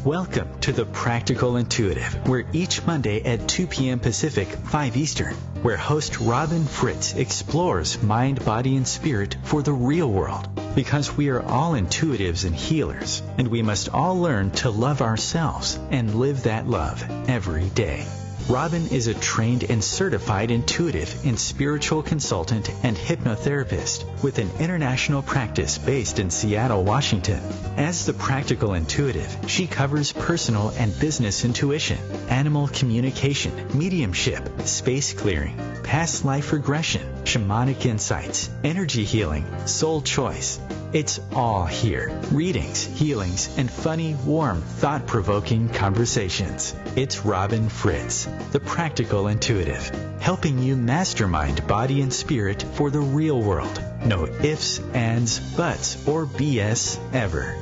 Welcome to The Practical Intuitive, where each Monday at 2 p.m. Pacific, 5 Eastern, where host Robin Fritz explores mind, body, and spirit for the real world. Because we are all intuitives and healers, and we must all learn to love ourselves and live that love every day. Robin is a trained and certified intuitive and spiritual consultant and hypnotherapist with an international practice based in Seattle, Washington. As the Practical Intuitive, she covers personal and business intuition, animal communication, mediumship, space clearing, past life regression, shamanic insights, energy healing, soul choice. It's all here. Readings, healings, and funny, warm, thought-provoking conversations. It's Robin Fritz, the Practical Intuitive, helping you mastermind body and spirit for the real world. No ifs, ands, buts, or BS ever.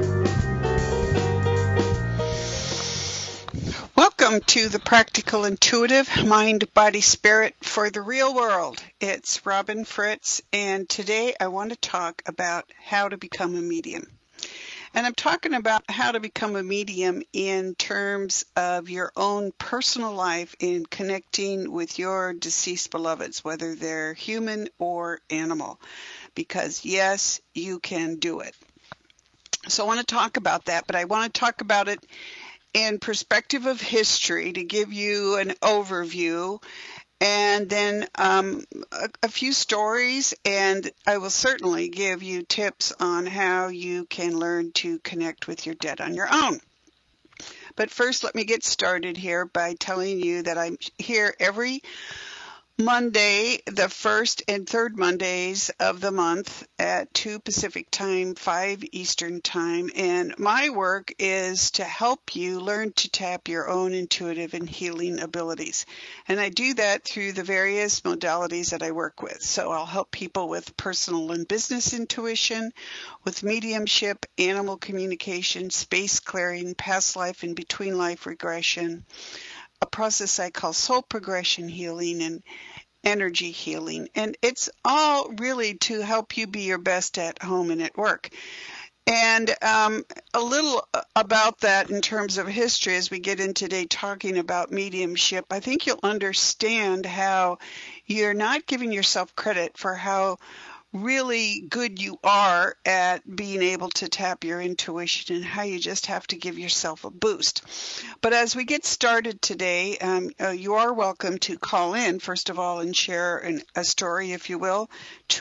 Welcome to the Practical Intuitive, Mind, Body, Spirit for the Real World. It's Robin Fritz, and today I want to talk about how to become a medium. And I'm talking about how to become a medium in terms of your own personal life in connecting with your deceased beloveds, whether they're human or animal. Because yes, you can do it. So I want to talk about that, but I want to talk about it in perspective of history to give you an overview, and then a few stories, and I will certainly give you tips on how you can learn to connect with your dead on your own. But first, let me get started here by telling you that I'm here every Monday, the first and third Mondays of the month at 2 Pacific time, 5 Eastern time. And my work is to help you learn to tap your own intuitive and healing abilities. And I do that through the various modalities that I work with. So I'll help people with personal and business intuition, with mediumship, animal communication, space clearing, past life and between life regression, a process I call soul progression healing, and energy healing. And it's all really to help you be your best at home and at work. And a little about that in terms of history as we get in today talking about mediumship. I think you'll understand how you're not giving yourself credit for how really good you are at being able to tap your intuition, and how you just have to give yourself a boost. But as we get started today, you are welcome to call in, first of all, and share a story, if you will,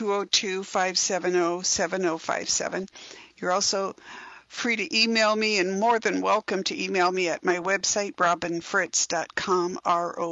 202-570-7057. You're also free to email me, and more than welcome to email me at my website, robinfritz.com,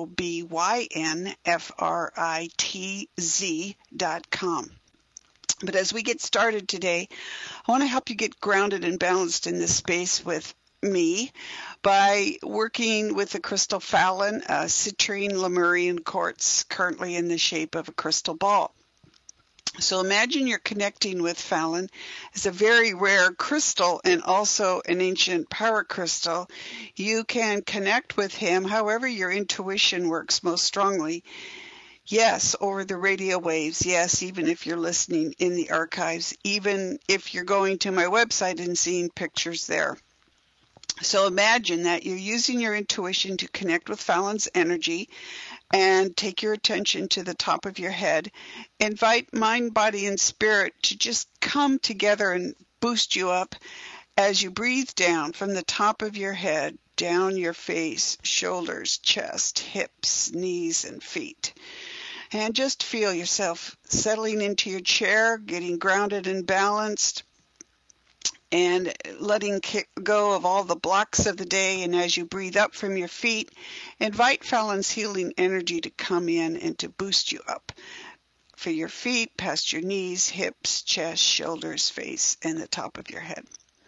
ROBYNFRITZ.com. But as we get started today, I want to help you get grounded and balanced in this space with me by working with the crystal Fallon, a citrine Lemurian quartz, currently in the shape of a crystal ball. So imagine you're connecting with Fallon. It's a very rare crystal and also an ancient power crystal. You can connect with him however your intuition works most strongly. Yes, over the radio waves. Yes, even if you're listening in the archives, even if you're going to my website and seeing pictures there. So imagine that you're using your intuition to connect with Fallon's energy, and take your attention to the top of your head. Invite mind, body, and spirit to just come together and boost you up as you breathe down from the top of your head, down your face, shoulders, chest, hips, knees, and feet. And just feel yourself settling into your chair, getting grounded and balanced, and letting go of all the blocks of the day. And as you breathe up from your feet, invite Fallon's healing energy to come in and to boost you up for your feet, past your knees, hips, chest, shoulders, face, and the top of your head.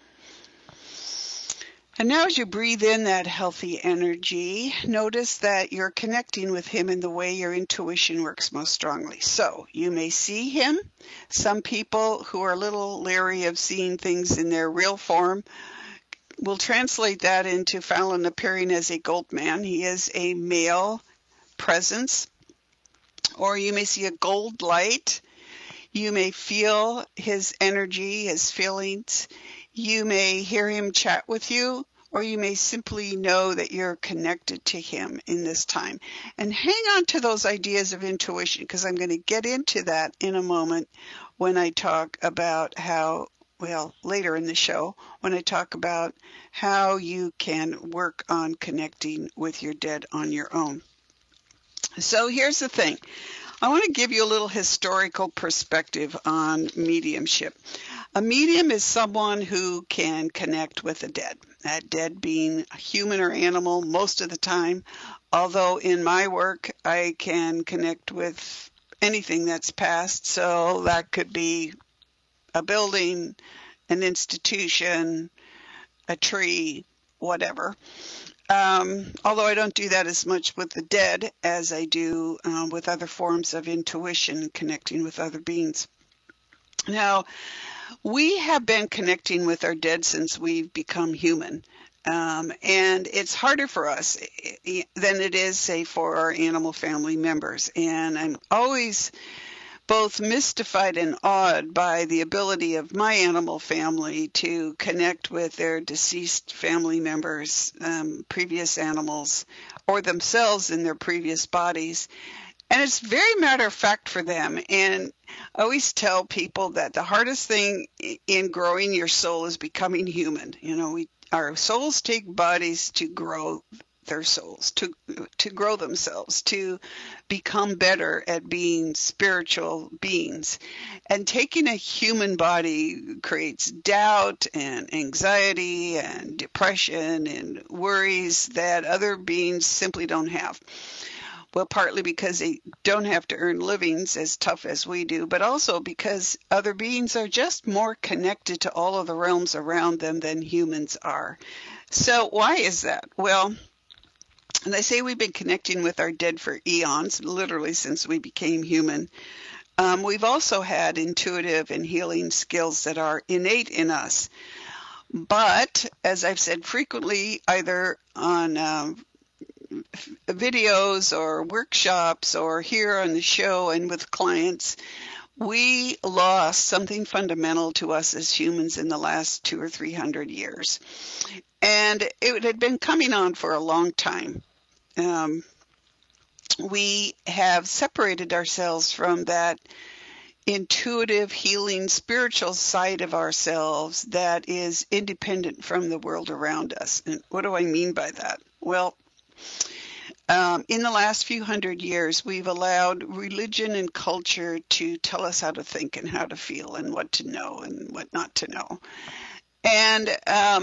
And now as you breathe in that healthy energy, notice that you're connecting with him in the way your intuition works most strongly. So you may see him. Some people who are a little leery of seeing things in their real form will translate that into Fallon appearing as a gold man. He is a male presence. Or you may see a gold light. You may feel his energy, his feelings. You may hear him chat with you, or you may simply know that you're connected to him in this time. And hang on to those ideas of intuition, because I'm going to get into that in a moment when I talk about later in the show, when I talk about how you can work on connecting with your dead on your own. So here's the thing. I want to give you a little historical perspective on mediumship. A medium is someone who can connect with the dead, that dead being human or animal most of the time, although in my work I can connect with anything that's past, so that could be a building, an institution, a tree, whatever. Although I don't do that as much with the dead as I do with other forms of intuition, connecting with other beings. Now, we have been connecting with our dead since we've become human. And it's harder for us than it is, say, for our animal family members. And I'm always both mystified and awed by the ability of my animal family to connect with their deceased family members, previous animals, or themselves in their previous bodies. And it's very matter of fact for them. And I always tell people that the hardest thing in growing your soul is becoming human. Our souls take bodies to grow their souls, to grow themselves, to become better at being spiritual beings. And taking a human body creates doubt and anxiety and depression and worries that other beings simply don't have. Well, partly because they don't have to earn livings as tough as we do, but also because other beings are just more connected to all of the realms around them than humans are. So why is that? Well, and they say we've been connecting with our dead for eons, literally since we became human. We've also had intuitive and healing skills that are innate in us. But, as I've said frequently, either on videos or workshops or here on the show and with clients, we lost something fundamental to us as humans in the last 200 or 300 years. And it had been coming on for a long time. We have separated ourselves from that intuitive, healing, spiritual side of ourselves that is independent from the world around us. And what do I mean by that? Well, in the last few hundred years, we've allowed religion and culture to tell us how to think and how to feel and what to know and what not to know. And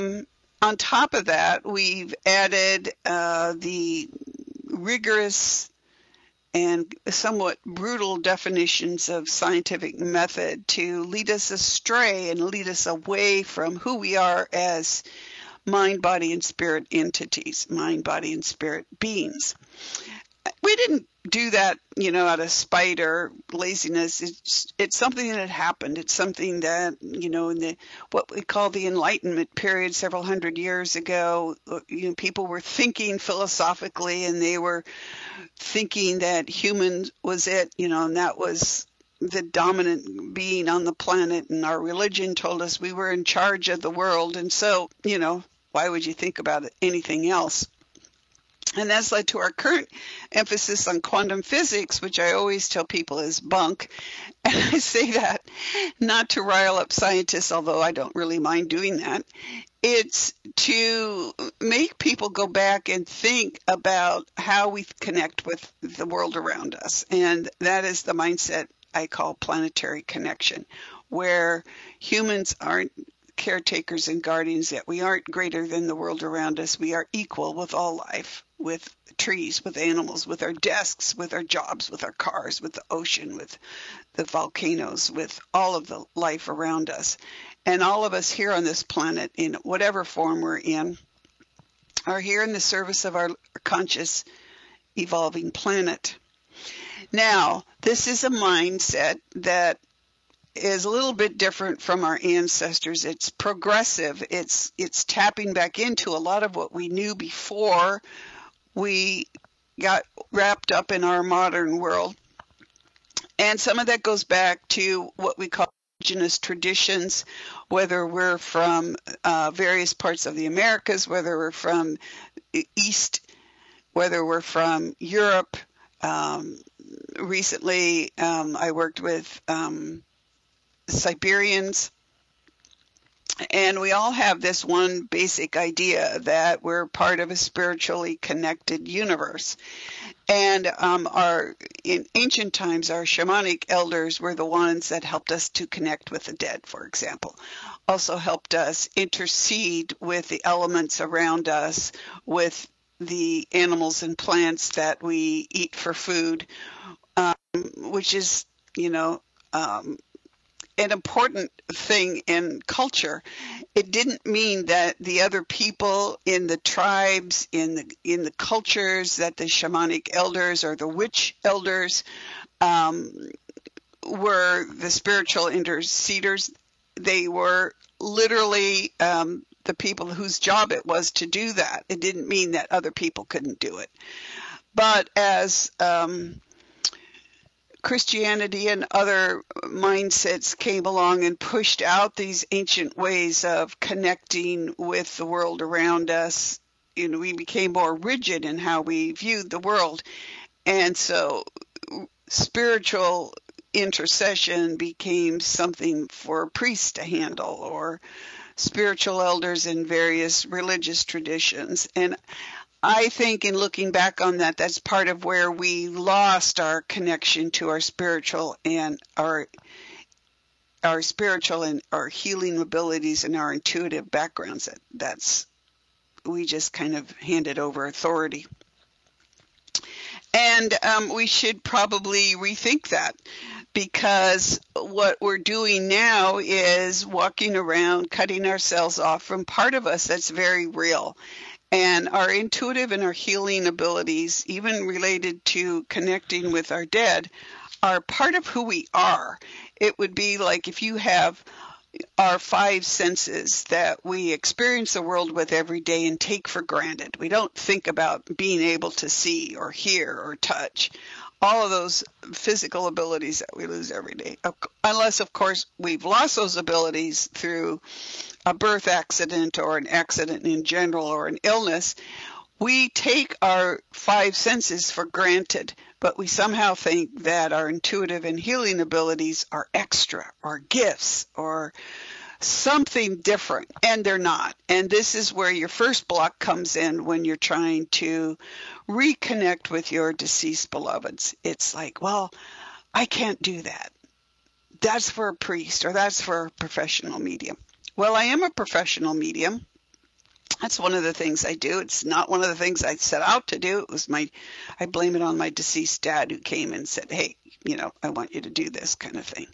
on top of that, we've added the rigorous and somewhat brutal definitions of scientific method to lead us astray and lead us away from who we are as mind, body, and spirit entities, mind, body, and spirit beings. We didn't do that, out of spite or laziness. It's something that happened. It's something that, in what we call the Enlightenment period several hundred years ago, people were thinking philosophically, and they were thinking that human was it, and that was the dominant being on the planet, and our religion told us we were in charge of the world. And so, why would you think about anything else? And that's led to our current emphasis on quantum physics, which I always tell people is bunk. And I say that not to rile up scientists, although I don't really mind doing that. It's to make people go back and think about how we connect with the world around us. And that is the mindset I call planetary connection, where humans aren't caretakers and guardians, that we aren't greater than the world around us. We are equal with all life, with trees, with animals, with our desks, with our jobs, with our cars, with the ocean, with the volcanoes, with all of the life around us. And all of us here on this planet, in whatever form we're in, are here in the service of our conscious, evolving planet. Now, this is a mindset that is a little bit different from our ancestors. It's progressive. It's tapping back into a lot of what we knew before we got wrapped up in our modern world. And some of that goes back to what we call indigenous traditions, whether we're from various parts of the Americas, whether we're from East, whether we're from Europe. Recently, I worked with Siberians, and we all have this one basic idea that we're part of a spiritually connected universe. And in ancient times, our shamanic elders were the ones that helped us to connect with the dead, for example. Also helped us intercede with the elements around us, with the animals and plants that we eat for food, which is, an important thing in culture. It didn't mean that the other people in the tribes, in the cultures, that the shamanic elders or the witch elders were the spiritual interceders. They were literally the people whose job it was to do that. It didn't mean that other people couldn't do it. But as Christianity and other mindsets came along and pushed out these ancient ways of connecting with the world around us, we became more rigid in how we viewed the world. And so spiritual intercession became something for priests to handle, or spiritual elders in various religious traditions. And I think in looking back on that, that's part of where we lost our connection to our spiritual and our spiritual and our healing abilities and our intuitive backgrounds. We just kind of handed over authority. And we should probably rethink that, because what we're doing now is walking around, cutting ourselves off from part of us that's very real. And our intuitive and our healing abilities, even related to connecting with our dead, are part of who we are. It would be like if you have our five senses that we experience the world with every day and take for granted. We don't think about being able to see or hear or touch. All of those physical abilities that we lose every day. Unless, of course, we've lost those abilities through a birth accident or an accident in general or an illness. We take our five senses for granted, but we somehow think that our intuitive and healing abilities are extra or gifts or something different, and they're not. And this is where your first block comes in when you're trying to reconnect with your deceased beloveds. It's like, well, I can't do that. That's for a priest, or that's for a professional medium. Well, I am a professional medium. That's one of the things I do. It's not one of the things I set out to do. I blame it on my deceased dad, who came and said, hey, I want you to do this kind of thing.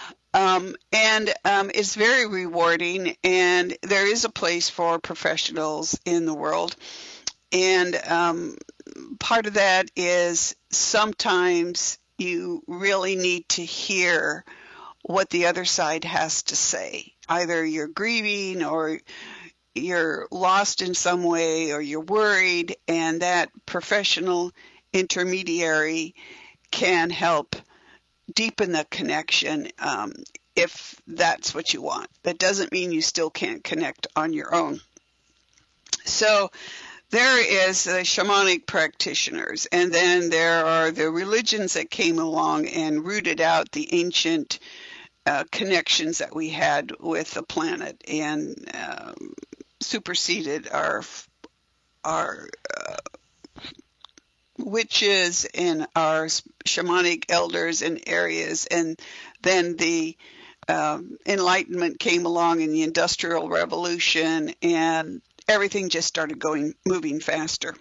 It's very rewarding, and there is a place for professionals in the world. And part of that is sometimes you really need to hear what the other side has to say. Either you're grieving, or you're lost in some way, or you're worried, and that professional intermediary can help deepen the connection if that's what you want. That doesn't mean you still can't connect on your own. So there is the shamanic practitioners, and then there are the religions that came along and rooted out the ancient connections that we had with the planet and superseded our witches and our shamanic elders in areas. And then the Enlightenment came along in the Industrial Revolution, and everything just started moving faster.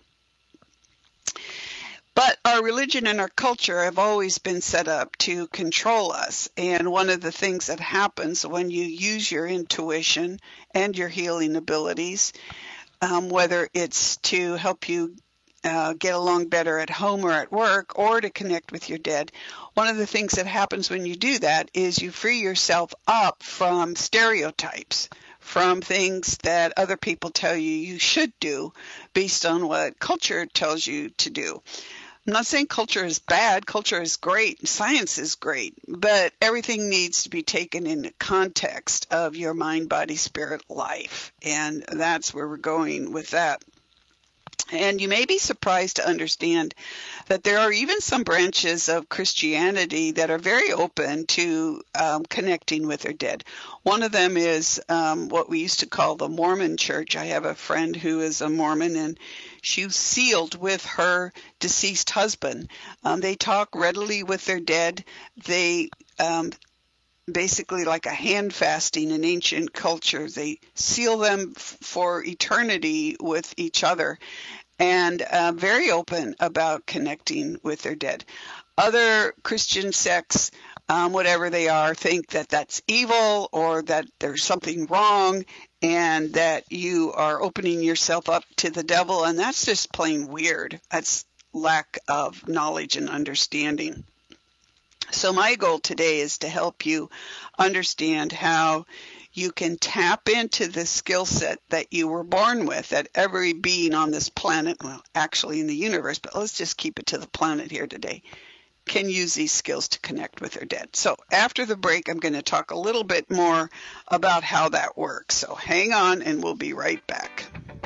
But our religion and our culture have always been set up to control us. And one of the things that happens when you use your intuition and your healing abilities, whether it's to help you get along better at home or at work, or to connect with your dead, one of the things that happens when you do that is you free yourself up from stereotypes, from things that other people tell you should do based on what culture tells you to do. I'm not saying culture is bad. Culture is great. Science is great. But everything needs to be taken in the context of your mind, body, spirit life. And that's where we're going with that. And you may be surprised to understand that there are even some branches of Christianity that are very open to connecting with their dead. One of them is what we used to call the Mormon Church. I have a friend who is a Mormon, and she was sealed with her deceased husband. They talk readily with their dead. They basically like a hand fasting in ancient culture. They seal them for eternity with each other, and very open about connecting with their dead. Other Christian sects, whatever they are, think that that's evil or that there's something wrong and that you are opening yourself up to the devil, and that's just plain weird. That's lack of knowledge and understanding. So my goal today is to help you understand how you can tap into the skill set that you were born with, that every being on this planet, well, actually in the universe, but let's just keep it to the planet here today, can use these skills to connect with their dead. So after the break, I'm going to talk a little bit more about how that works. So hang on and we'll be right back.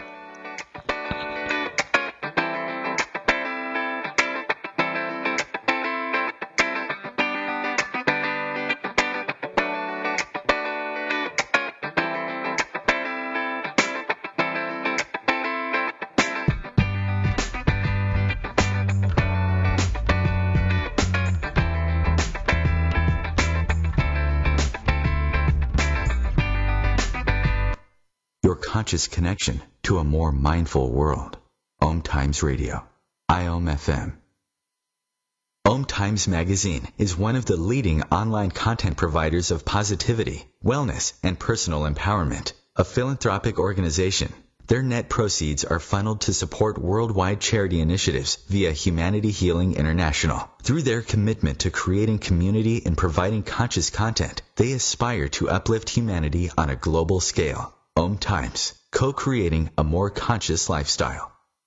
Conscious connection to a more mindful world. Om Times Radio, IOM FM. Om Times Magazine is one of the leading online content providers of positivity, wellness, and personal empowerment. A philanthropic organization, their net proceeds are funneled to support worldwide charity initiatives via Humanity Healing International. Through their commitment to creating community and providing conscious content, they aspire to uplift humanity on a global scale. Om Times, co-creating a more conscious lifestyle.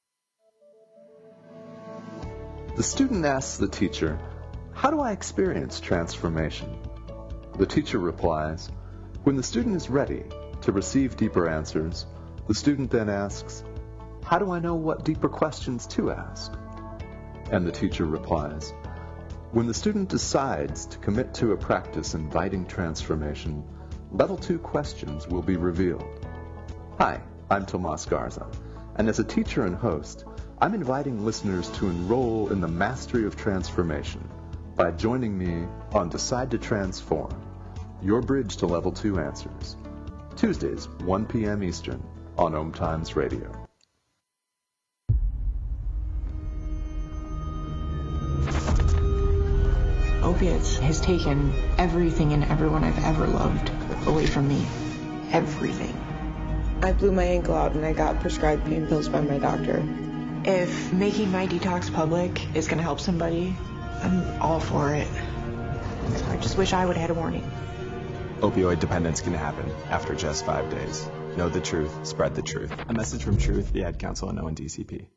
The student asks the teacher, "How do I experience transformation?" The teacher replies, "When the student is ready to receive deeper answers, the student then asks, 'How do I know what deeper questions to ask?' And the teacher replies, 'When the student decides to commit to a practice inviting transformation, Level 2 questions will be revealed.' Hi, I'm Tomas Garza, and as a teacher and host, I'm inviting listeners to enroll in the mastery of transformation by joining me on Decide to Transform, your bridge to Level 2 answers, Tuesdays, 1 p.m. Eastern, on Om Times Radio. Opiates has taken everything and everyone I've ever loved away from me. Everything. I blew my ankle out and I got prescribed pain pills by my doctor. If making my detox public is going to help somebody, I'm all for it. I just wish I would have had a warning. Opioid dependence can happen after just 5 days. Know the truth, spread the truth. A message from Truth, the Ad Council, and ONDCP.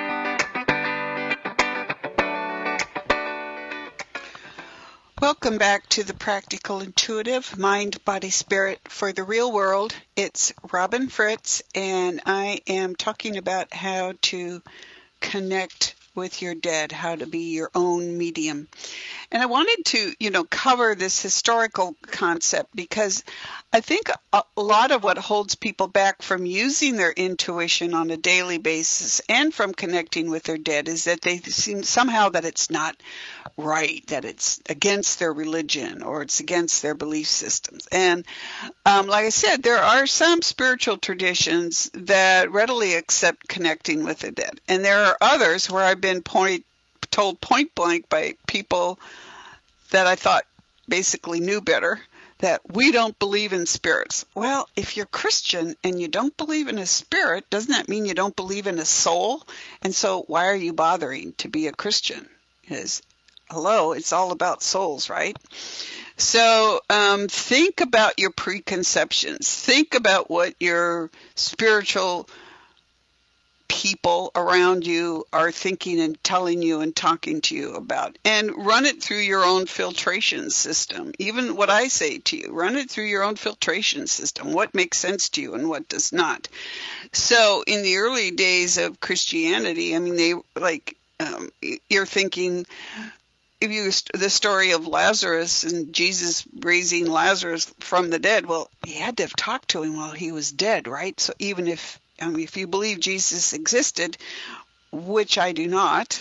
Welcome back to the Practical Intuitive Mind, Body, Spirit for the Real World. It's Robin Fritz, and I am talking about how to connect with your dead, how to be your own medium. And I wanted to, cover this historical concept because I think a lot of what holds people back from using their intuition on a daily basis and from connecting with their dead is that they seem somehow that it's not right, that it's against their religion or it's against their belief systems. And like I said, there are some spiritual traditions that readily accept connecting with the dead. And there are others where I've been told point blank by people that I thought basically knew better that we don't believe in spirits. Well, if you're Christian and you don't believe in a spirit, doesn't that mean you don't believe in a soul? And so why are you bothering to be a Christian? Because, hello, it's all about souls, right? So think about your preconceptions. Think about what your spiritual people around you are thinking and telling you and talking to you about. And run it through your own filtration system. Even what I say to you, run it through your own filtration system. What makes sense to you and what does not. So in the early days of Christianity, I mean, you're thinking, the story of Lazarus and Jesus raising Lazarus from the dead. Well, he had to have talked to him while he was dead, right? So even if you believe Jesus existed, which I do not,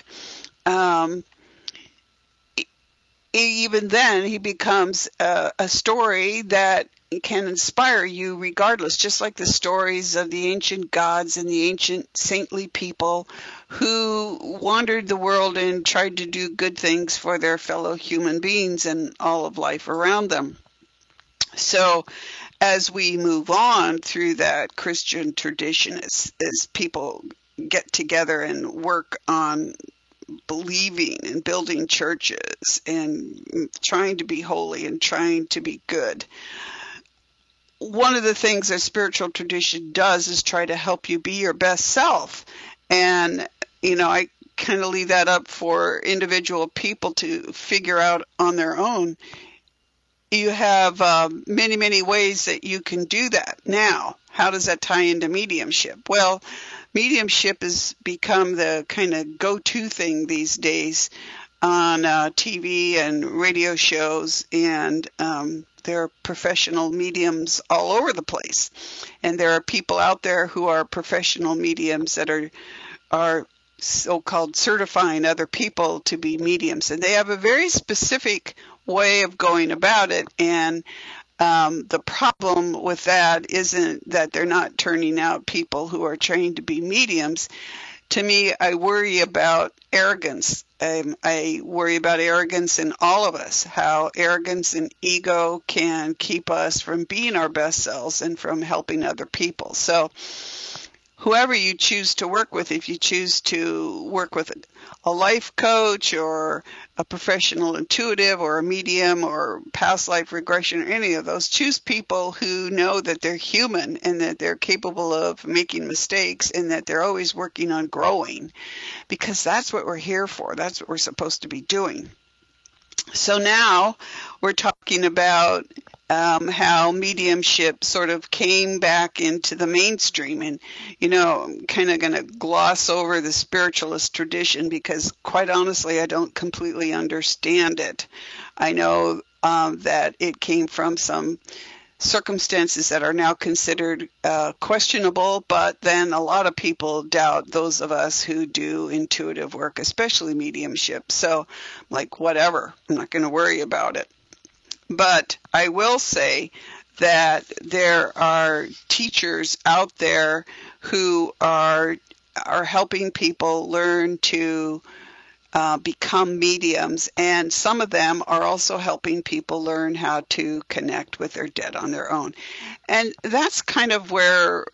even then he becomes a story that can inspire you regardless, just like the stories of the ancient gods and the ancient saintly people who wandered the world and tried to do good things for their fellow human beings and all of life around them. So as we move on through that Christian tradition, as people get together and work on believing and building churches and trying to be holy and trying to be good, one of the things that spiritual tradition does is try to help you be your best self. And, I kind of leave that up for individual people to figure out on their own. You have many, many ways that you can do that. Now, how does that tie into mediumship? Well, mediumship has become the kind of go-to thing these days on TV and radio shows, and there are professional mediums all over the place. And there are people out there who are professional mediums that are so-called certifying other people to be mediums. And they have a very specific way of going about it. And the problem with that isn't that they're not turning out people who are trained to be mediums. To me, I worry about arrogance. I worry about arrogance in all of us, how arrogance and ego can keep us from being our best selves and from helping other people. So whoever you choose to work with, if you choose to work with a life coach or a professional intuitive or a medium or past life regression or any of those, choose people who know that they're human and that they're capable of making mistakes and that they're always working on growing, because that's what we're here for. That's what we're supposed to be doing. So now we're talking about how mediumship sort of came back into the mainstream. And, I'm kind of going to gloss over the spiritualist tradition because, quite honestly, I don't completely understand it. I know that it came from some circumstances that are now considered questionable, but then a lot of people doubt those of us who do intuitive work, especially mediumship. So, whatever, I'm not going to worry about it. But I will say that there are teachers out there who are helping people learn to become mediums, and some of them are also helping people learn how to connect with their dead on their own. And that's kind of where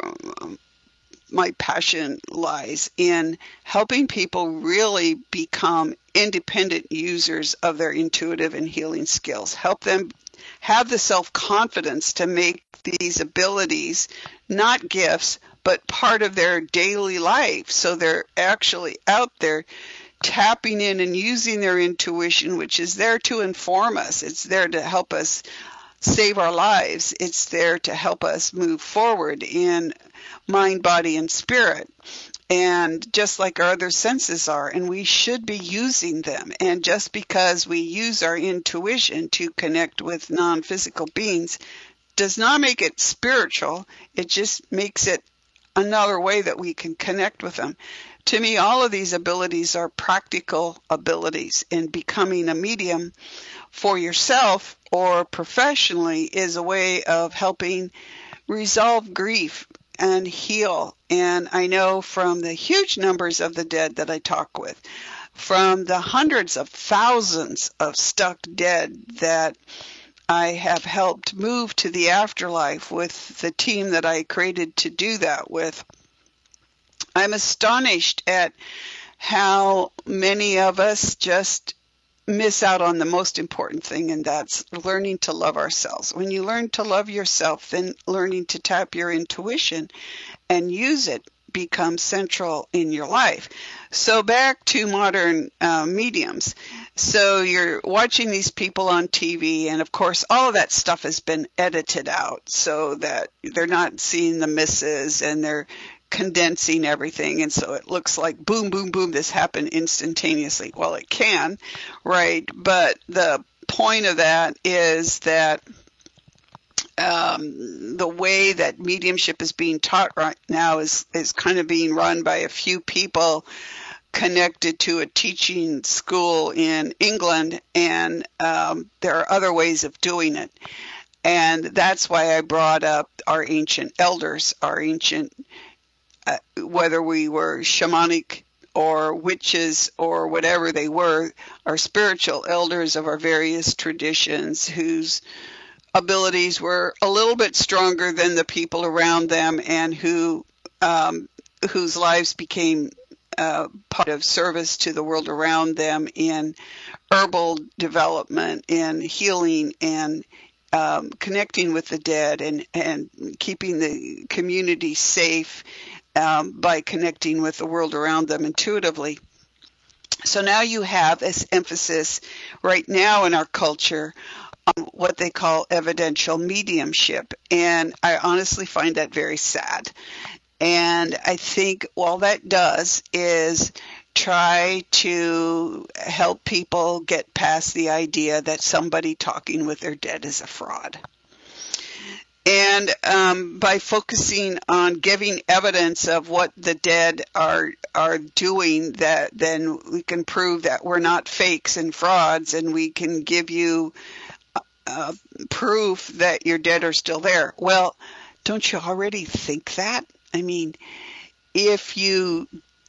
my passion lies, in helping people really become independent users of their intuitive and healing skills. Help them have the self-confidence to make these abilities not gifts, but part of their daily life. So they're actually out there tapping in and using their intuition, which is there to inform us. It's there to help us save our lives. It's there to help us move forward in mind, body, and spirit. And just like our other senses are, and we should be using them. And just because we use our intuition to connect with non-physical beings does not make it spiritual. It just makes it another way that we can connect with them. To me, all of these abilities are practical abilities, and becoming a medium for yourself or professionally is a way of helping resolve grief and heal. And I know from the huge numbers of the dead that I talk with, from the hundreds of thousands of stuck dead that I have helped move to the afterlife with the team that I created to do that with, I'm astonished at how many of us just miss out on the most important thing, and that's learning to love ourselves. When you learn to love yourself, then learning to tap your intuition and use it become central in your life. So back to modern mediums. So you're watching these people on TV, and of course all of that stuff has been edited out so that they're not seeing the misses, and they're condensing everything, and so it looks like boom, boom, boom, this happened instantaneously. Well, it can, right? But the point of that is that the way that mediumship is being taught right now is kind of being run by a few people connected to a teaching school in England, and there are other ways of doing it. And that's why I brought up our ancient elders, our ancient, whether we were shamanic or witches or whatever they were, our spiritual elders of our various traditions whose abilities were a little bit stronger than the people around them, and whose lives became part of service to the world around them in herbal development, in healing, and connecting with the dead, and keeping the community safe by connecting with the world around them intuitively. So now you have this emphasis right now in our culture on what they call evidential mediumship. And I honestly find that very sad. And I think all that does is try to help people get past the idea that somebody talking with their dead is a fraud. And by focusing on giving evidence of what the dead are doing, that then we can prove that we're not fakes and frauds, and we can give you proof that your dead are still there. Well, don't you already think that? I mean, if you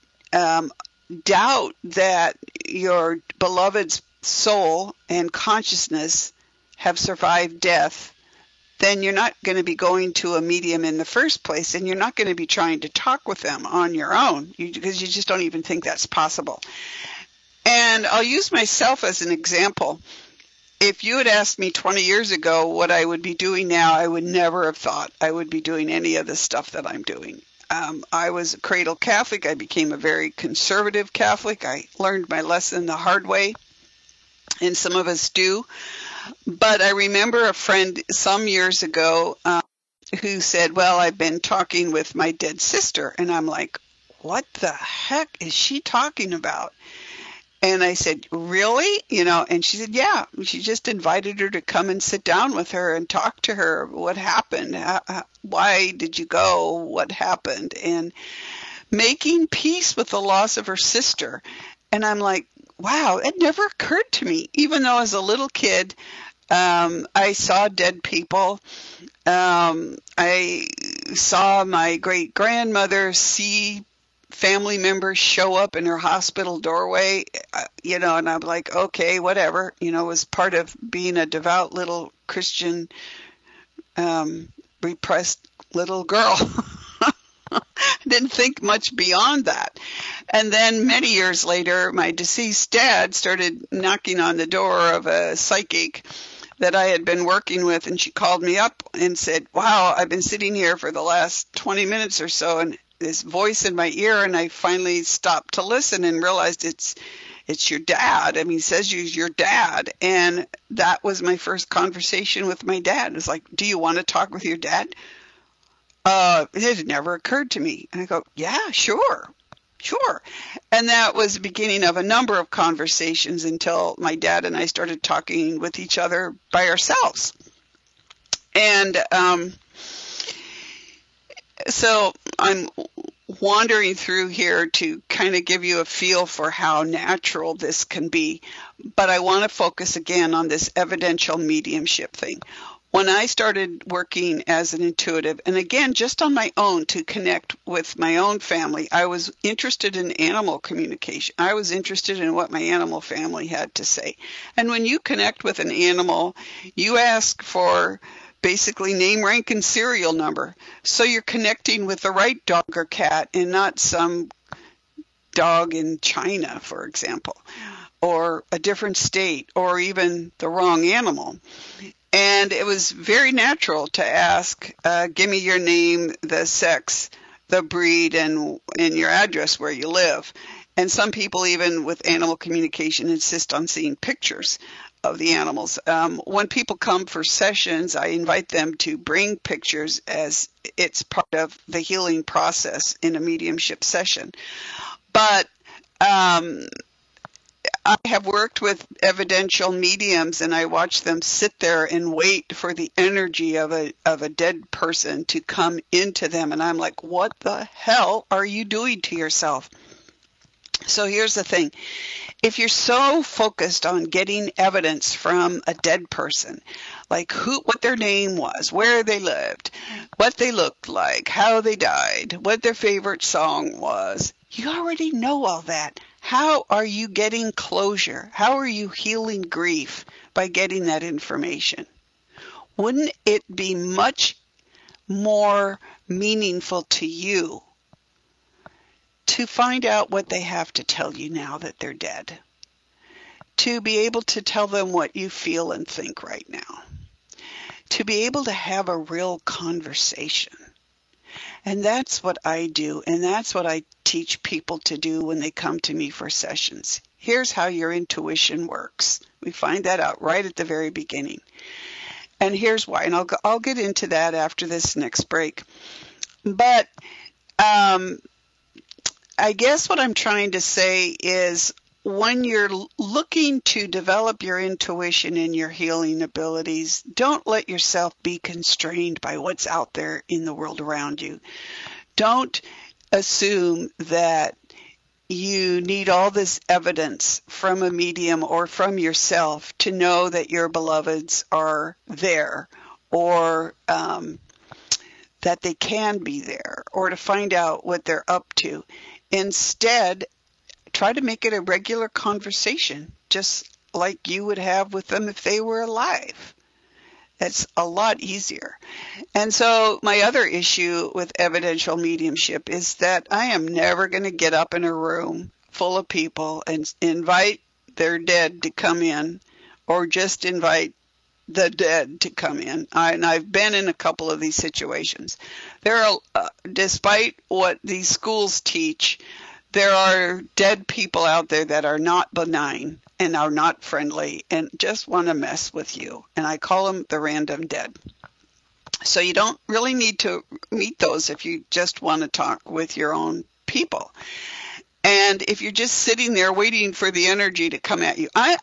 doubt that your beloved's soul and consciousness have survived death, then you're not going to be going to a medium in the first place, and you're not going to be trying to talk with them on your own, because you just don't even think that's possible. And I'll use myself as an example. If you had asked me 20 years ago what I would be doing now, I would never have thought I would be doing any of the stuff that I'm doing. I was a cradle Catholic. I became a very conservative Catholic. I learned my lesson the hard way, and some of us do. But I remember a friend some years ago who said, well, I've been talking with my dead sister. And I'm like, what the heck is she talking about? And I said, really? And she said, yeah. She just invited her to come and sit down with her and talk to her. What happened? Why did you go? What happened? And making peace with the loss of her sister. And I'm like, wow, it never occurred to me. Even though as a little kid, I saw dead people. I saw my great-grandmother see family members show up in her hospital doorway, and I'm like, okay, whatever, it was part of being a devout little Christian, repressed little girl. Didn't think much beyond that. And then many years later, my deceased dad started knocking on the door of a psychic that I had been working with, and she called me up and said, wow, I've been sitting here for the last 20 minutes or so, and this voice in my ear, and I finally stopped to listen and realized it's your dad. I mean, he says he's your dad. And that was my first conversation with my dad. It was like, do you want to talk with your dad? It had never occurred to me. And I go, yeah, sure. And that was the beginning of a number of conversations until my dad and I started talking with each other by ourselves. And so I'm wandering through here to kind of give you a feel for how natural this can be. But I want to focus again on this evidential mediumship thing. When I started working as an intuitive, and again, just on my own to connect with my own family, I was interested in animal communication. I was interested in what my animal family had to say. And when you connect with an animal, you ask for basically name, rank, and serial number. So you're connecting with the right dog or cat and not some dog in China, for example, or a different state, or even the wrong animal. And it was very natural to ask, give me your name, the sex, the breed and your address where you live. And some people, even with animal communication, insist on seeing pictures of the animals. When people come for sessions, I invite them to bring pictures as it's part of the healing process in a mediumship session. But I have worked with evidential mediums, and I watch them sit there and wait for the energy of a dead person to come into them. And I'm like, what the hell are you doing to yourself? So here's the thing. If you're so focused on getting evidence from a dead person, like what their name was, where they lived, what they looked like, how they died, what their favorite song was, you already know all that. How are you getting closure? How are you healing grief by getting that information? Wouldn't it be much more meaningful to you to find out what they have to tell you now that they're dead? To be able to tell them what you feel and think right now. To be able to have a real conversation. And that's what I do, and that's what I teach people to do when they come to me for sessions. Here's how your intuition works. We find that out right at the very beginning. And here's why, and I'll get into that after this next break. But I guess what I'm trying to say is when you're looking to develop your intuition and your healing abilities, don't let yourself be constrained by what's out there in the world around you. Don't assume that you need all this evidence from a medium or from yourself to know that your beloveds are there, or that they can be there, or to find out what they're up to. Instead, try to make it a regular conversation, just like you would have with them if they were alive. That's a lot easier. And so my other issue with evidential mediumship is that I am never going to get up in a room full of people and invite their dead to come in, or just invite the dead to come in. And I've been in a couple of these situations. There are, despite what these schools teach, there are dead people out there that are not benign and are not friendly and just want to mess with you. And I call them the random dead. So you don't really need to meet those if you just want to talk with your own people. And if you're just sitting there waiting for the energy to come at you, I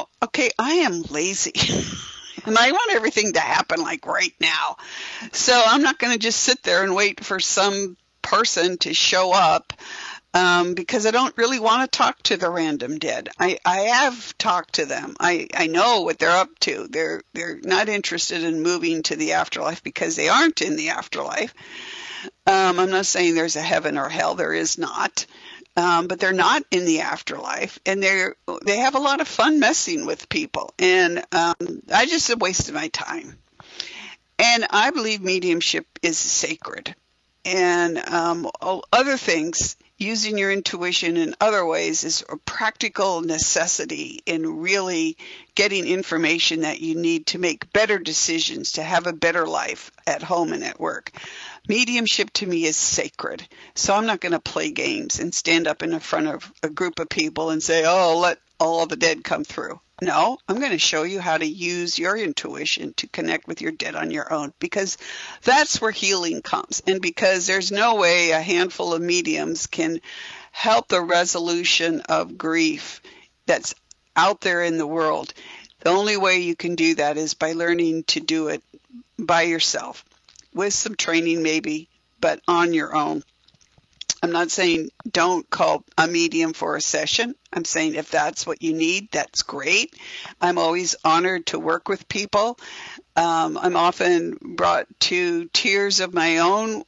am lazy. And I want everything to happen like right now. So I'm not going to just sit there and wait for some person to show up. Because I don't really want to talk to the random dead. I have talked to them. I know what they're up to. They're not interested in moving to the afterlife because they aren't in the afterlife. I'm not saying there's a heaven or hell. There is not. But they're not in the afterlife, and they have a lot of fun messing with people. And I just wasted my time. And I believe mediumship is sacred. And other things, using your intuition in other ways, is a practical necessity in really getting information that you need to make better decisions, to have a better life at home and at work. Mediumship to me is sacred. So I'm not going to play games and stand up in front of a group of people and say, oh, let all of the dead come through. No, I'm going to show you how to use your intuition to connect with your dead on your own, because that's where healing comes. And because there's no way a handful of mediums can help the resolution of grief that's out there in the world. The only way you can do that is by learning to do it by yourself, with some training maybe, but on your own. I'm not saying don't call a medium for a session. I'm saying if that's what you need, that's great. I'm always honored to work with people. I'm often brought to tears of my own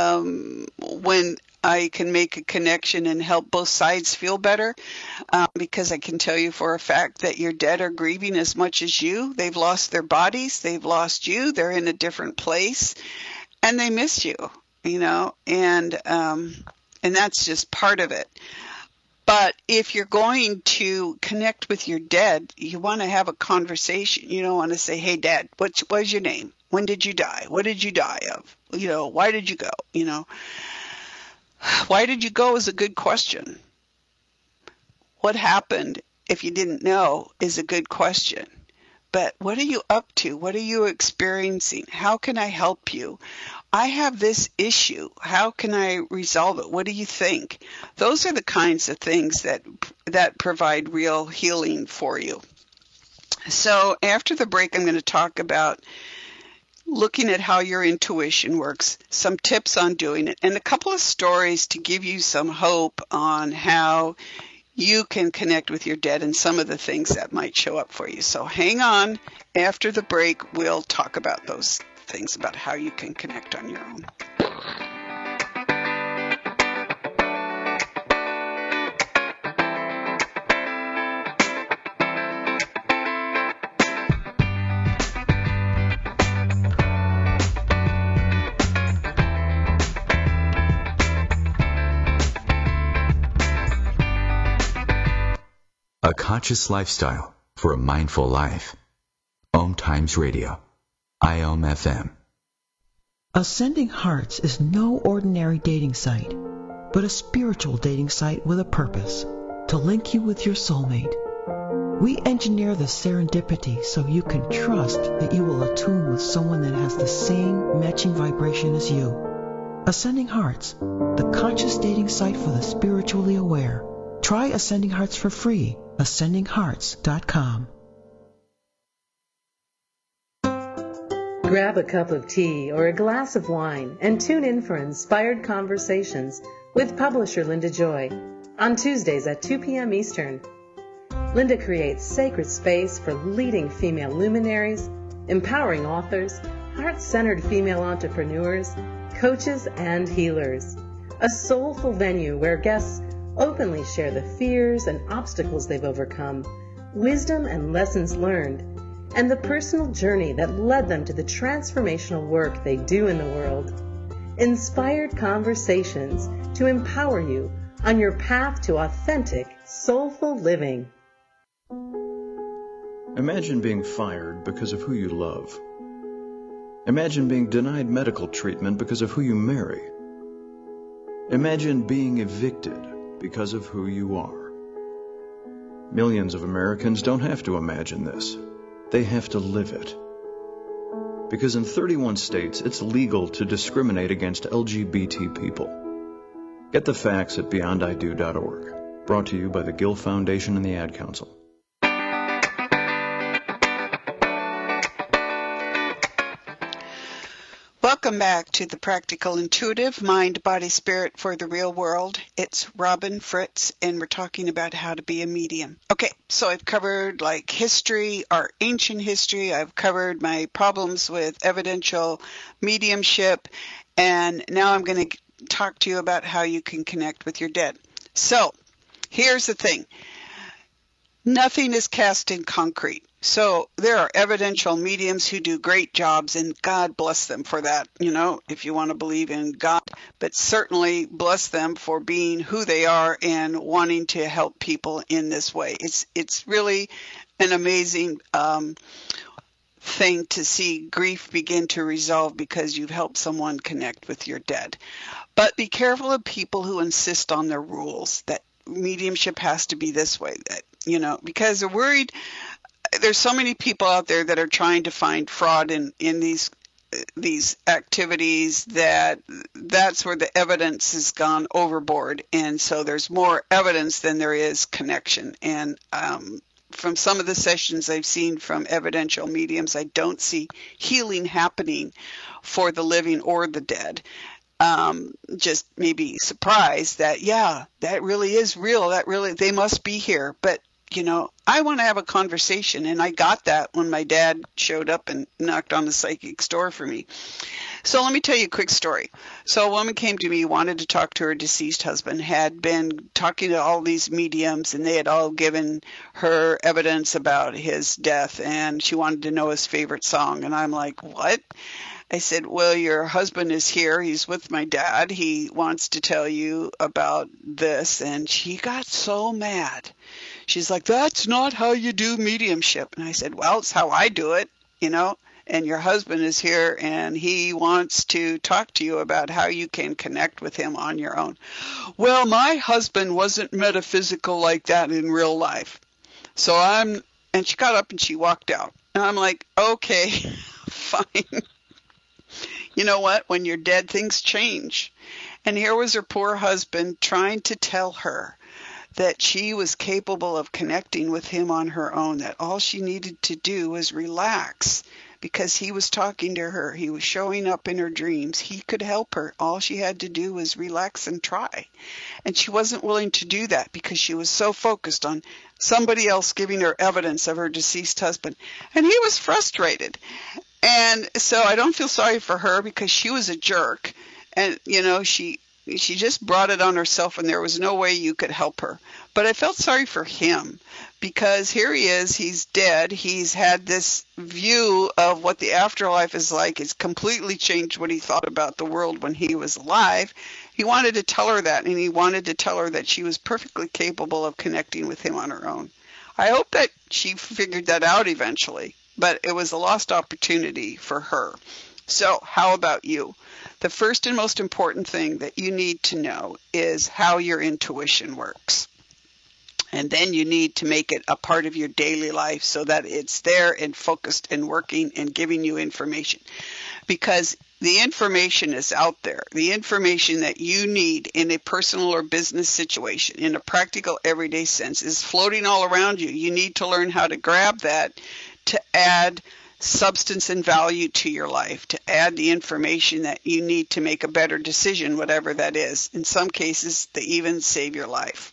when I can make a connection and help both sides feel better, because I can tell you for a fact that your dead are grieving as much as you. They've lost their bodies. They've lost you. They're in a different place, and they miss you, and that's just part of it. But if you're going to connect with your dead, you want to have a conversation. You don't want to say, hey, Dad, what was your name? When did you die? What did you die of? Why did you go? Why did you go is a good question. What happened if you didn't know is a good question. But what are you up to? What are you experiencing? How can I help you? I have this issue. How can I resolve it? What do you think? Those are the kinds of things that provide real healing for you. So after the break, I'm going to talk about looking at how your intuition works, some tips on doing it, and a couple of stories to give you some hope on how you can connect with your dead and some of the things that might show up for you. So hang on. After the break, we'll talk about those things, about how you can connect on your own. A conscious lifestyle for a mindful life. Om Times Radio. IOM FM. Ascending Hearts is no ordinary dating site, but a spiritual dating site with a purpose, to link you with your soulmate. We engineer the serendipity so you can trust that you will attune with someone that has the same matching vibration as you. Ascending Hearts, the conscious dating site for the spiritually aware. Try Ascending Hearts for free. AscendingHearts.com. Grab a cup of tea or a glass of wine and tune in for Inspired Conversations with publisher Linda Joy on Tuesdays at 2 p.m. Eastern. Linda creates sacred space for leading female luminaries, empowering authors, heart-centered female entrepreneurs, coaches, and healers. A soulful venue where guests openly share the fears and obstacles they've overcome, wisdom and lessons learned, and the personal journey that led them to the transformational work they do in the world. Inspired Conversations to empower you on your path to authentic, soulful living. Imagine being fired because of who you love. Imagine being denied medical treatment because of who you marry. Imagine being evicted because of who you are. Millions of Americans don't have to imagine this. They have to live it. Because in 31 states, it's legal to discriminate against LGBT people. Get the facts at beyondido.org. Brought to you by the Gill Foundation and the Ad Council. Welcome back to the Practical Intuitive Mind, Body, Spirit for the Real World. It's Robin Fritz, and we're talking about how to be a medium. Okay, so I've covered like history, our ancient history. I've covered my problems with evidential mediumship, and now I'm going to talk to you about how you can connect with your dead. So here's the thing. Nothing is cast in concrete. So there are evidential mediums who do great jobs, and God bless them for that, if you want to believe in God. But certainly bless them for being who they are and wanting to help people in this way. It's really an amazing thing to see grief begin to resolve because you've helped someone connect with your dead. But be careful of people who insist on their rules, that mediumship has to be this way, that because they're worried. There's so many people out there that are trying to find fraud in these activities that's where the evidence has gone overboard, and so there's more evidence than there is connection. And from some of the sessions I've seen from evidential mediums, I don't see healing happening for the living or the dead. Just maybe surprised that that really is real. They must be here, but. I want to have a conversation, and I got that when my dad showed up and knocked on the psychic's door for me. So let me tell you a quick story. So a woman came to me, wanted to talk to her deceased husband, had been talking to all these mediums, and they had all given her evidence about his death, and she wanted to know his favorite song. And I'm like, what? I said, well, your husband is here. He's with my dad. He wants to tell you about this. And she got so mad. She's like, that's not how you do mediumship. And I said, well, it's how I do it, and your husband is here and he wants to talk to you about how you can connect with him on your own. Well, my husband wasn't metaphysical like that in real life. And she got up and she walked out. And I'm like, okay, fine. You know what? When you're dead, things change. And here was her poor husband trying to tell her that she was capable of connecting with him on her own, that all she needed to do was relax because he was talking to her. He was showing up in her dreams. He could help her. All she had to do was relax and try. And she wasn't willing to do that because she was so focused on somebody else giving her evidence of her deceased husband. And he was frustrated. And so I don't feel sorry for her because she was a jerk. And, she just brought it on herself and there was no way you could help her. But I felt sorry for him because here he is, he's dead. He's had this view of what the afterlife is like. It's completely changed what he thought about the world when he was alive. He wanted to tell her that, and he wanted to tell her that she was perfectly capable of connecting with him on her own. I hope that she figured that out eventually, but it was a lost opportunity for her. So how about you? The first and most important thing that you need to know is how your intuition works. And then you need to make it a part of your daily life so that it's there and focused and working and giving you information. Because the information is out there. The information that you need in a personal or business situation, in a practical, everyday sense, is floating all around you. You need to learn how to grab that to add substance and value to your life, to add the information that you need to make a better decision, whatever that is. In some cases, they even save your life.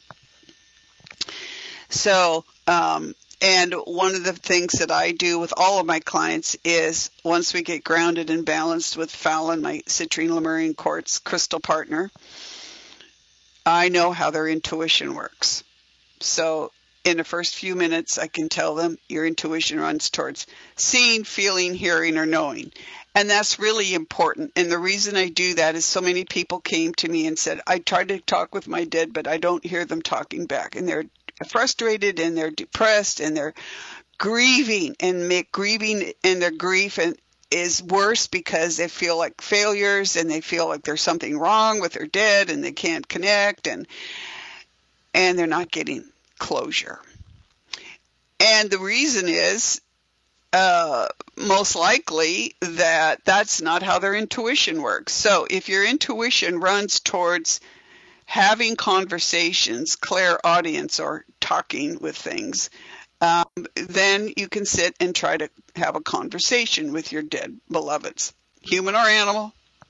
So, and one of the things that I do with all of my clients is once we get grounded and balanced with Fallon, my citrine Lemurian quartz crystal partner, I know how their intuition works. So in the first few minutes, I can tell them your intuition runs towards seeing, feeling, hearing, or knowing. And that's really important. And the reason I do that is so many people came to me and said, I tried to talk with my dead, but I don't hear them talking back. And they're frustrated and they're depressed and they're grieving, and grieving in their grief is worse because they feel like failures and they feel like there's something wrong with their dead and they can't connect and they're not getting closure. And the reason is most likely that's not how their intuition works. So if your intuition runs towards having conversations, clairaudience, or talking with things, then you can sit and try to have a conversation with your dead beloveds, human or animal.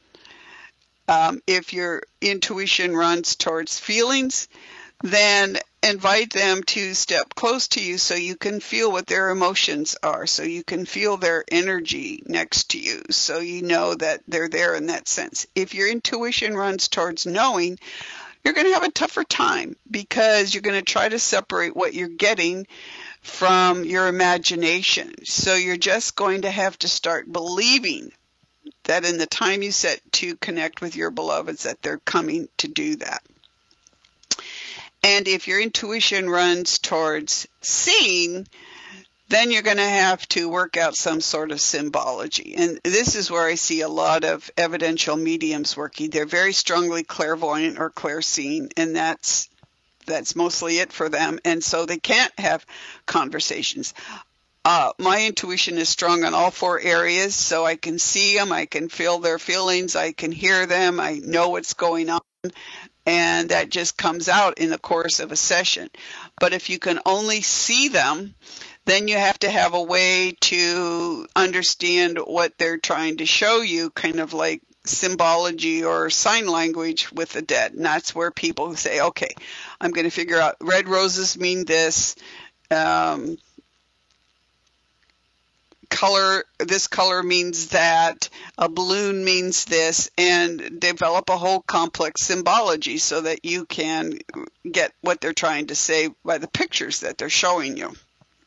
If your intuition runs towards feelings, then invite them to step close to you so you can feel what their emotions are, so you can feel their energy next to you, so you know that they're there in that sense. If your intuition runs towards knowing, you're going to have a tougher time because you're going to try to separate what you're getting from your imagination. So you're just going to have to start believing that in the time you set to connect with your beloveds that they're coming to do that. And if your intuition runs towards seeing, then you're going to have to work out some sort of symbology. And this is where I see a lot of evidential mediums working. They're very strongly clairvoyant or clairseeing, and that's mostly it for them. And so they can't have conversations. My intuition is strong on all four areas, so I can see them, I can feel their feelings, I can hear them, I know what's going on. And that just comes out in the course of a session. But if you can only see them, then you have to have a way to understand what they're trying to show you, kind of like symbology or sign language with the dead. And that's where people say, okay, I'm going to figure out red roses mean this, this color means that, a balloon means this, and develop a whole complex symbology so that you can get what they're trying to say by the pictures that they're showing you.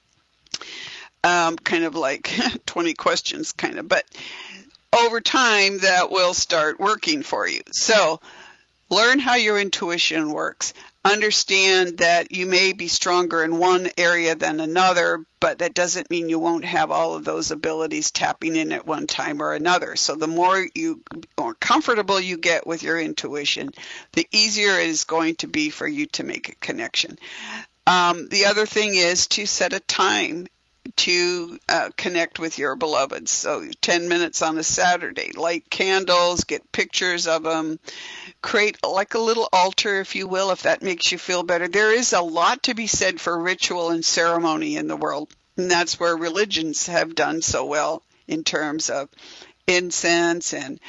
Kind of like 20 questions, kind of, but over time that will start working for you. So learn how your intuition works. understand that you may be stronger in one area than another, but that doesn't mean you won't have all of those abilities tapping in at one time or another. So the more comfortable you get with your intuition, the easier it is going to be for you to make a connection. The other thing is to set a time to connect with your beloveds. So 10 minutes on a Saturday, light candles, get pictures of them, create like a little altar, if you will, if that makes you feel better. There is a lot to be said for ritual and ceremony in the world, and that's where religions have done so well in terms of incense and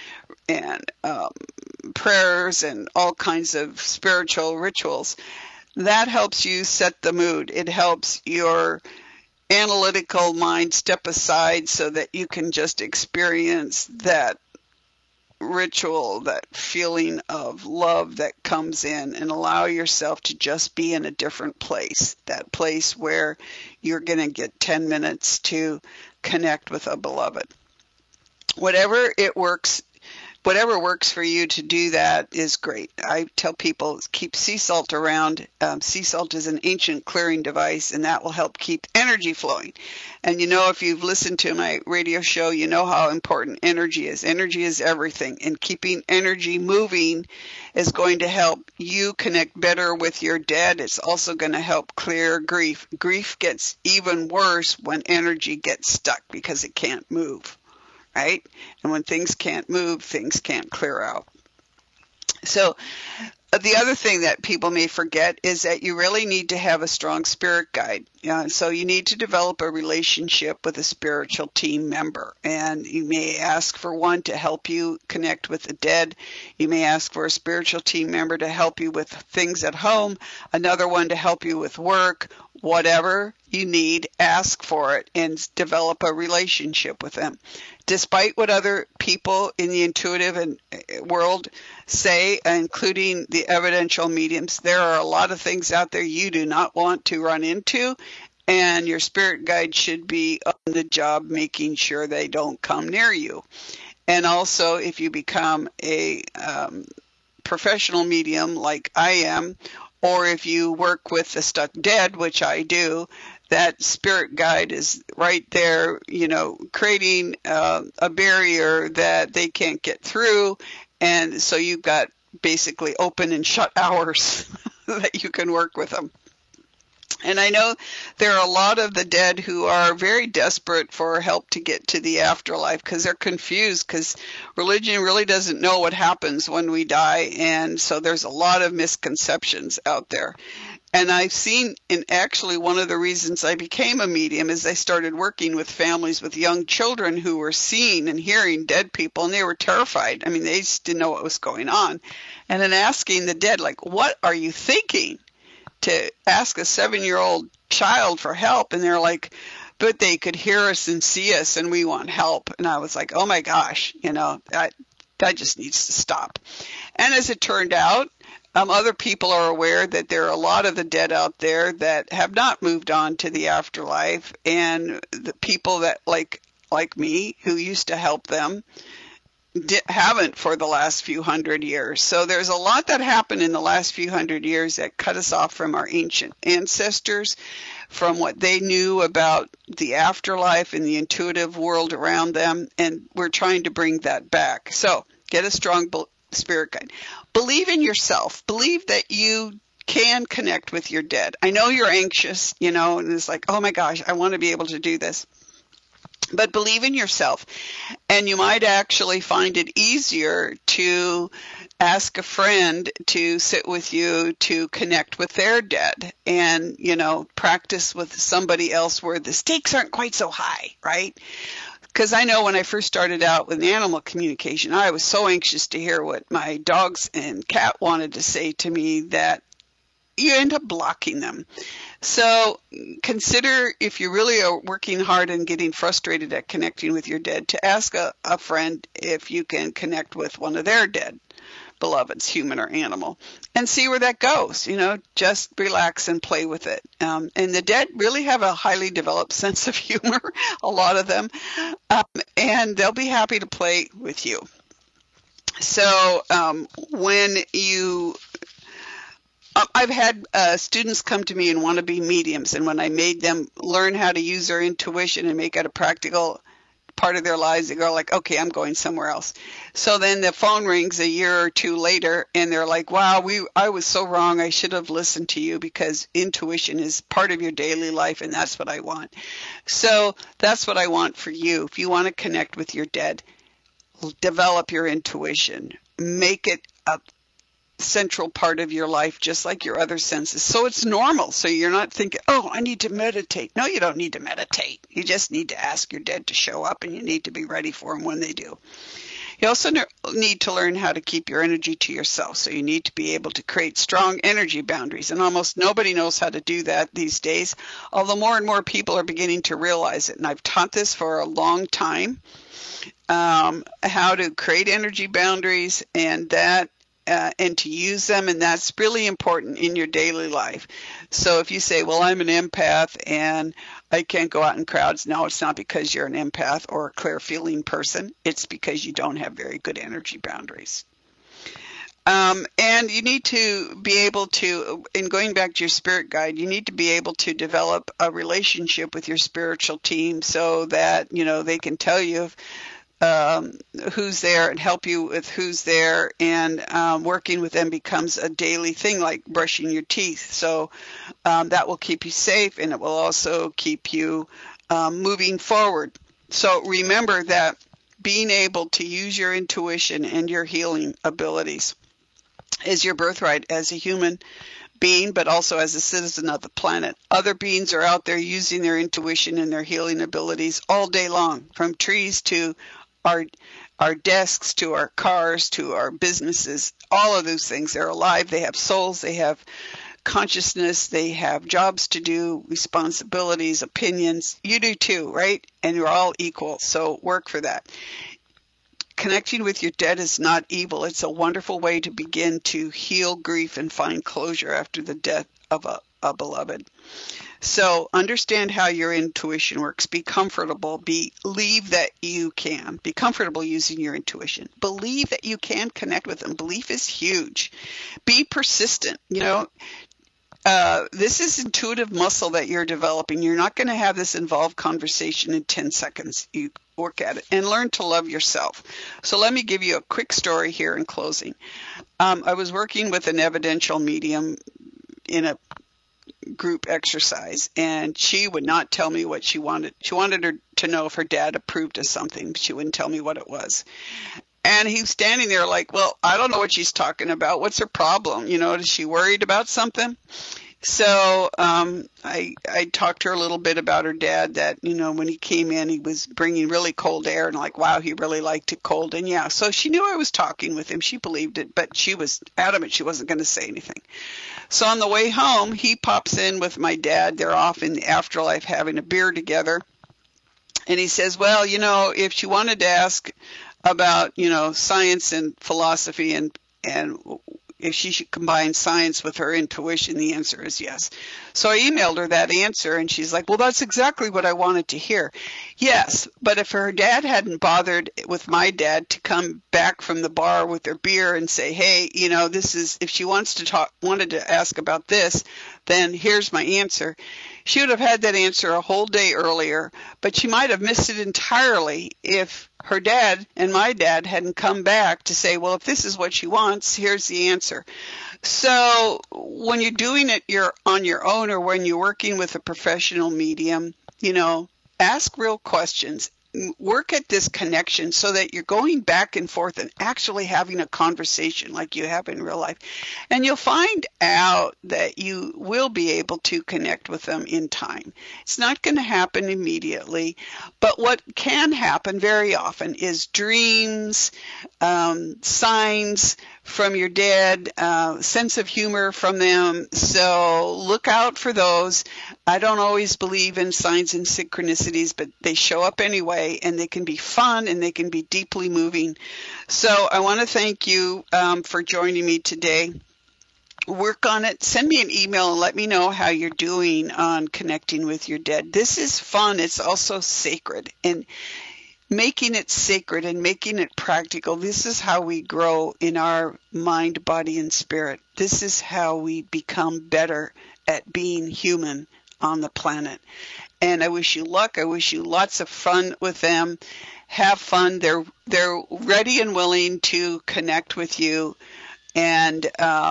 prayers and all kinds of spiritual rituals. That helps you set the mood. It helps your analytical mind step aside so that you can just experience that ritual, that feeling of love that comes in, and allow yourself to just be in a different place, that place where you're going to get 10 minutes to connect with a beloved. Whatever works for you to do that is great. I tell people keep sea salt around. Sea salt is an ancient clearing device, and that will help keep energy flowing. And if you've listened to my radio show, you know how important energy is. Energy is everything, and keeping energy moving is going to help you connect better with your dead. It's also going to help clear grief. Grief gets even worse when energy gets stuck because it can't move. Right? And when things can't move, things can't clear out. So the other thing that people may forget is that you really need to have a strong spirit guide. So you need to develop a relationship with a spiritual team member. And you may ask for one to help you connect with the dead. You may ask for a spiritual team member to help you with things at home, another one to help you with work. Whatever you need, ask for it and develop a relationship with them. Despite what other people in the intuitive world say, including the evidential mediums, there are a lot of things out there you do not want to run into, and your spirit guide should be on the job making sure they don't come near you. And also, if you become a professional medium like I am, or if you work with the stuck dead, which I do, that spirit guide is right there, creating a barrier that they can't get through. And so you've got basically open and shut hours that you can work with them. And I know there are a lot of the dead who are very desperate for help to get to the afterlife because they're confused, because religion really doesn't know what happens when we die. And so there's a lot of misconceptions out there. And I've seen, and actually one of the reasons I became a medium is I started working with families with young children who were seeing and hearing dead people, and they were terrified. I mean, they just didn't know what was going on. And then asking the dead, like, what are you thinking? To ask a 7-year-old child for help, and they're like, but they could hear us and see us, and we want help. And I was like, oh my gosh, that just needs to stop. And as it turned out, other people are aware that there are a lot of the dead out there that have not moved on to the afterlife, and the people that like me who used to help them haven't for the last few hundred years. So there's a lot that happened in the last few hundred years that cut us off from our ancient ancestors, from what they knew about the afterlife and the intuitive world around them, and we're trying to bring that back. So get a strong spirit guide. Believe in yourself. Believe that you can connect with your dead. I know you're anxious, and it's like, oh my gosh, I want to be able to do this. But believe in yourself, and you might actually find it easier to ask a friend to sit with you to connect with their dead and, practice with somebody else where the stakes aren't quite so high, right? Because I know when I first started out with animal communication, I was so anxious to hear what my dogs and cat wanted to say to me that you end up blocking them. So consider, if you really are working hard and getting frustrated at connecting with your dead, to ask a friend if you can connect with one of their dead beloveds, human or animal, and see where that goes. Just relax and play with it. And the dead really have a highly developed sense of humor, a lot of them, and they'll be happy to play with you. So when you I've had students come to me and want to be mediums, and when I made them learn how to use their intuition and make it a practical part of their lives, they go like, okay, I'm going somewhere else. So then the phone rings a year or two later, and they're like, wow, I was so wrong. I should have listened to you, because intuition is part of your daily life, and that's what I want. So that's what I want for you. If you want to connect with your dead, develop your intuition. Make it a central part of your life, just like your other senses. So it's normal. So you're not thinking, oh, I need to meditate. No, you don't need to meditate. You just need to ask your dead to show up, and you need to be ready for them when they do. You also need to learn how to keep your energy to yourself. So you need to be able to create strong energy boundaries. And almost nobody knows how to do that these days, although more and more people are beginning to realize it. And I've taught this for a long time, how to create energy boundaries, and to use them, and that's really important in your daily life. So if you say, well, I'm an empath and I can't go out in crowds, no, it's not because you're an empath or a clear-feeling person. It's because you don't have very good energy boundaries. And you need to be able to, in going back to your spirit guide, you need to be able to develop a relationship with your spiritual team so that, they can tell you who's there and help you with who's there, and working with them becomes a daily thing, like brushing your teeth. So that will keep you safe, and it will also keep you moving forward. So remember that being able to use your intuition and your healing abilities is your birthright as a human being, but also as a citizen of the planet. Other beings are out there using their intuition and their healing abilities all day long, from trees to our desks, to our cars, to our businesses. All of those things, they're alive, they have souls, they have consciousness, they have jobs to do, responsibilities, opinions. You do too, right? And you're all equal, so work for that. Connecting with your dead is not evil. It's a wonderful way to begin to heal grief and find closure after the death of a beloved. So understand how your intuition works. Be comfortable. Believe that you can. Be comfortable using your intuition. Believe that you can connect with them. Belief is huge. Be persistent. This is intuitive muscle that you're developing. You're not going to have this involved conversation in 10 seconds. You work at it and learn to love yourself. So let me give you a quick story here in closing. I was working with an evidential medium in a group exercise, and she would not tell me what she wanted. She wanted her to know if her dad approved of something, but she wouldn't tell me what it was. And he was standing there like, well, I don't know what she's talking about. What's her problem? Is she worried about something? So I talked to her a little bit about her dad, that, when he came in, he was bringing really cold air, and like, wow, he really liked it cold. And yeah, so she knew I was talking with him. She believed it, but she was adamant she wasn't going to say anything. So on the way home, he pops in with my dad. They're off in the afterlife having a beer together. And he says, well, if she wanted to ask about, science and philosophy and if she should combine science with her intuition, the answer is yes. So I emailed her that answer, and she's like, well, that's exactly what I wanted to hear. Yes, but if her dad hadn't bothered with my dad to come back from the bar with their beer and say, hey, this is, if she wanted to ask about this, then here's my answer. She would have had that answer a whole day earlier, but she might have missed it entirely if her dad and my dad hadn't come back to say, well, if this is what she wants, here's the answer. So when you're doing it, you're on your own, or when you're working with a professional medium, ask real questions. Work at this connection so that you're going back and forth and actually having a conversation like you have in real life. And you'll find out that you will be able to connect with them in time. It's not going to happen immediately, but what can happen very often is dreams, signs from your dead, sense of humor from them. So look out for those. I don't always believe in signs and synchronicities, but they show up anyway, and they can be fun and they can be deeply moving. So I want to thank you for joining me today. Work on it. Send me an email and let me know how you're doing on connecting with your dead. This is fun. It's also sacred. And making it sacred and making it practical. This is how we grow in our mind, body, and spirit. This is how we become better at being human on the planet. And I wish you luck. I wish you lots of fun with them. Have fun. They're ready and willing to connect with you and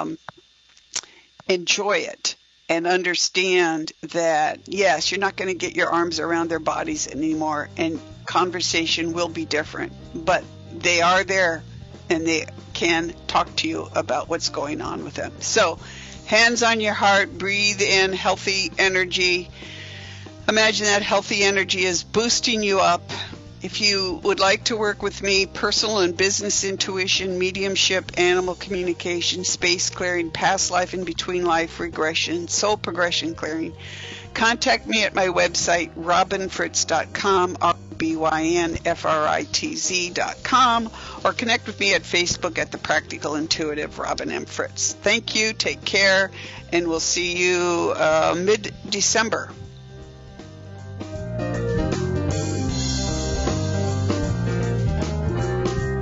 enjoy it. And understand that, yes, you're not going to get your arms around their bodies anymore, and conversation will be different. But they are there, and they can talk to you about what's going on with them. So, hands on your heart, breathe in healthy energy. Imagine that healthy energy is boosting you up. If you would like to work with me, personal and business intuition, mediumship, animal communication, space clearing, past life and between life regression, soul progression clearing, contact me at my website, robinfritz.com, ROBYNFRITZ.com, or connect with me at Facebook at The Practical Intuitive, Robin M. Fritz. Thank you, take care, and we'll see you mid-December.